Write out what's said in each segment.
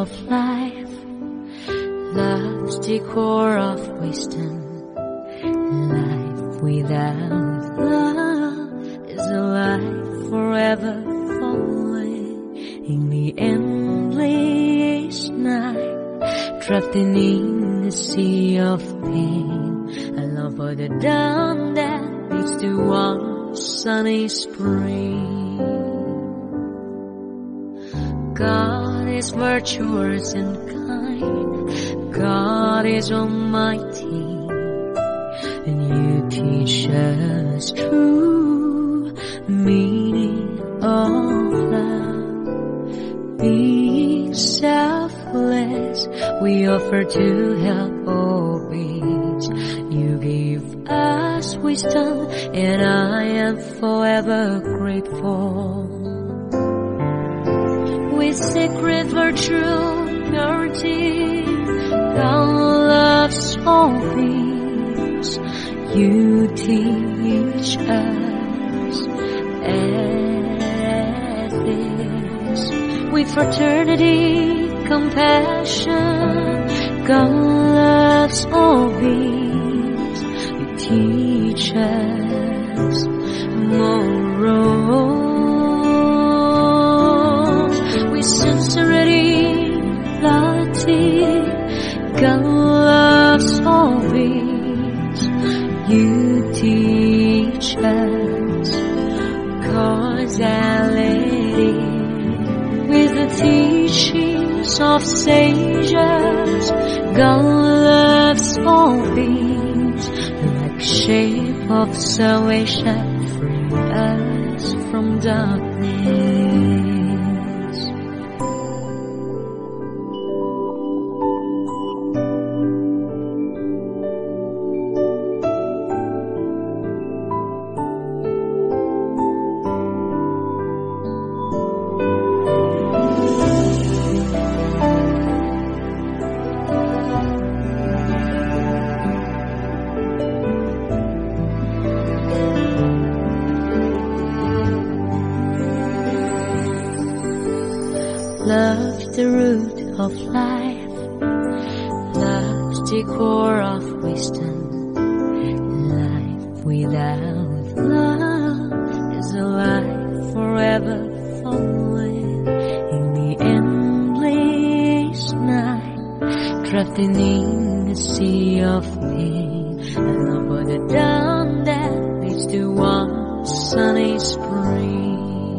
of life. Love's the core of wisdom. Life without love is a life forever falling in the endless night, drifting in the sea of pain. A love for the dawn that leads to one sunny spring. God is virtuous and kind. God is almighty, and you teach us true meaning of love. Being selfless, we offer to help all beings. You give us wisdom, and I am forever grateful. With sacred virtue, purity, God loves all beings. You teach us ethics. With fraternity, compassion, God loves all beings. You teach us morals. With sincerity, loyalty, God loves all beings. You teach us causality. With the teachings of sages, God loves all beings. Like shape of salvation, free us from darkness. Love's the root of life. Love's the core of wisdom. Life without love is a life forever falling in the endless night, drifting in the sea of pain. And love for the dawn that leads to one sunny spring.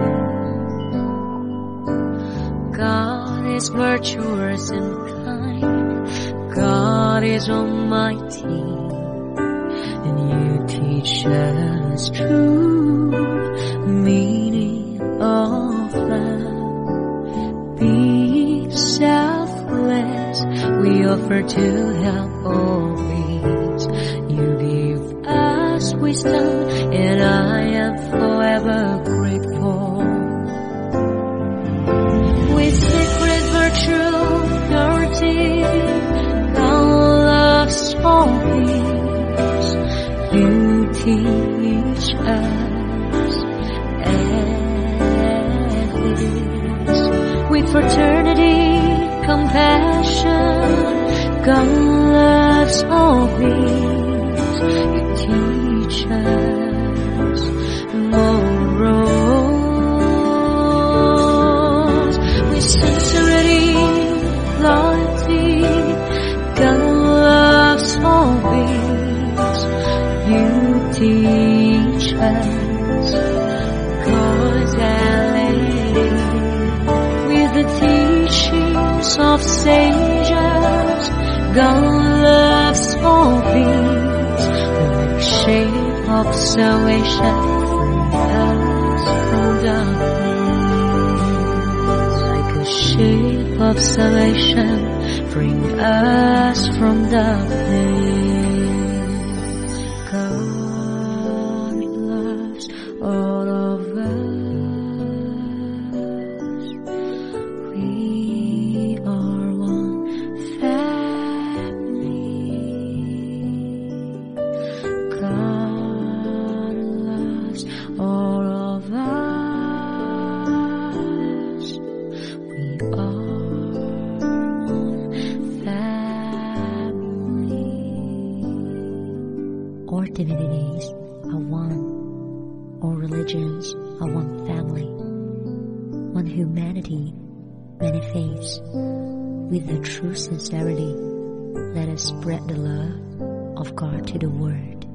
God is virtuous and kind. God is almighty, and you teach us true meaning of love. Being selfless, we offer to help all beings. You give us wisdom, and I am forever grateful. With sacred virtue, purity, God loves all beings. You teach us ethics. With fraternity, compassion, God loves all beings. You teach us morals. Sincerity, loyalty, God loves all beings. You teach us causality. With the teachings of sages, God loves all beings. Like shape of salvation, free us from darkness. Shape of salvation, bring us from darkness. God loves all of us. We are one family. God loves all of us. We are All divinities are one. All religions are one family. One humanity, many faiths. With the true sincerity, let us spread the love of God to the world.